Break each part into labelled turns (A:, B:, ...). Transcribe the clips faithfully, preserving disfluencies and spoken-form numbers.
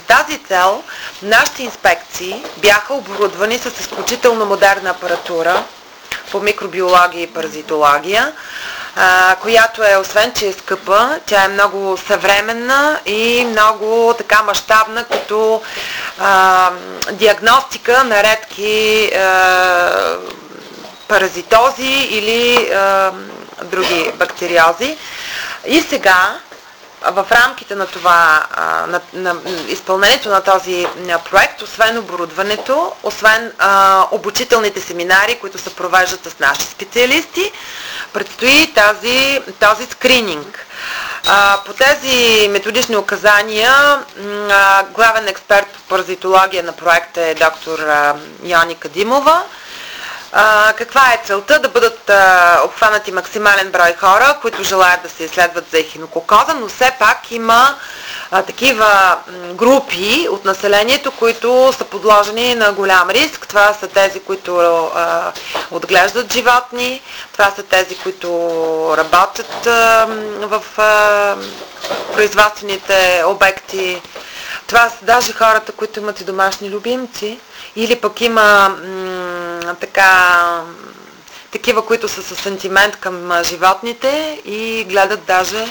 A: тази цел нашите инспекции бяха оборудвани с изключително модерна апаратура по микробиология и паразитология, а, която е, освен че е скъпа, тя е много съвременна и много така мащабна като а, диагностика на редки а, паразитози или а, други бактериози. И сега, в рамките на това, на, на изпълнението на този проект, освен оборудването, освен а, обучителните семинари, които се провеждат с наши специалисти, предстои тази, този скрининг. А, по тези методични указания а, главен експерт по паразитология на проекта е доктор а, Йоника Димова. А, каква е целта? Да бъдат а, обхванати максимален брой хора, които желаят да се изследват за ехинококоза, но все пак има а, такива групи от населението, които са подложени на голям риск. Това са тези, които а, отглеждат животни, това са тези, които работят а, в а, производствените обекти, това са даже хората, които имат и домашни любимци, или пък има м, така, такива, които са с сантимент към животните и гледат даже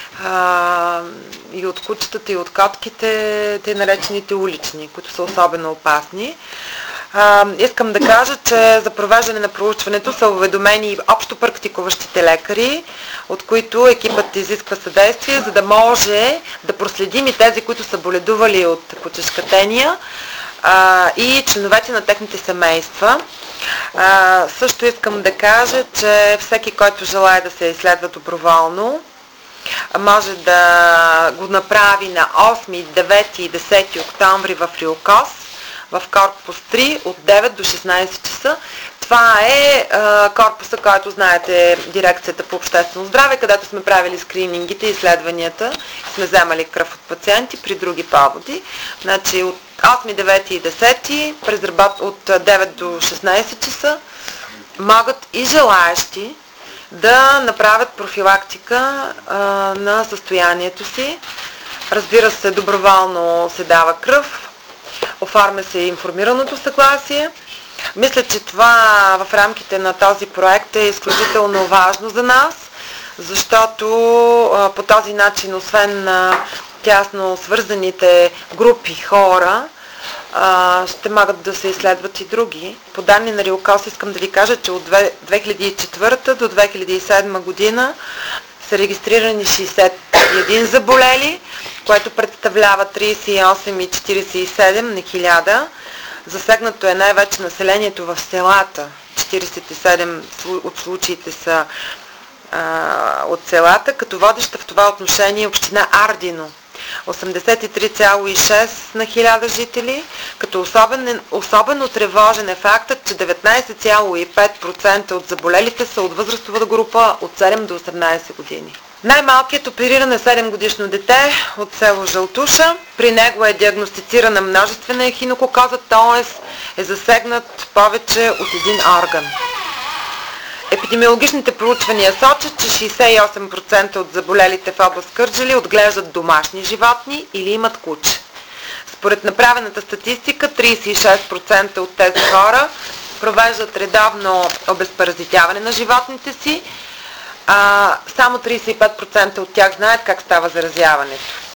A: а, и от кучетата, и от котките, те наречените улични, които са особено опасни. А, искам да кажа, че за провеждане на проучването са уведомени общо практикуващите лекари, от които екипът изисква съдействие, за да може да проследим и тези, които са боледували от почешкатения, а, и членовете на техните семейства. А, също искам да кажа, че всеки, който желае да се изследва доброволно, може да го направи на осми, девети и десети октомври в РИОКОЗ, в корпус три от девет до шестнайсет часа. Това е а, корпуса, който знаете, дирекцията по обществено здраве, където сме правили скринингите и изследванията, сме вземали кръв от пациенти при други поводи. Значи от осми, девети и десети през работ... от девет до шестнайсет часа могат и желаещи да направят профилактика а, на състоянието си. Разбира се, доброволно се дава кръв, оформя се информираното съгласие. Мисля, че това в рамките на този проект е изключително важно за нас, защото а, по този начин, освен на тясно свързаните групи хора, а, ще могат да се изследват и други. По данни на РИОКОЗ искам да ви кажа, че от две хиляди и четвърта до две хиляди и седма година са регистрирани шейсет и един заболели, което представлява трийсет и осем цяло четирийсет и седем на хиляда. Засегнато е най-вече населението в селата. четирийсет и седем от случаите са а, от селата, като водеща в това отношение е община Ардино. осемдесет и три цяло и шест на хиляда жители, като особен, особено тревожен е фактът, че деветнайсет цяло и пет процента от заболелите са от възрастова група от седем до осемнайсет години. Най-малкият опериран е седем годишно дете от село Жълтуша. При него е диагностицирана множествена ехинококоза, т.е. е засегнат повече от един орган. Епидемиологичните проучвания сочат, че шейсет и осем процента от заболелите в област Кърджали отглеждат домашни животни или имат куче. Според направената статистика, трийсет и шест процента от тези хора провеждат редовно обезпаразитяване на животните си, а само трийсет и пет процента от тях знаят как става заразяването.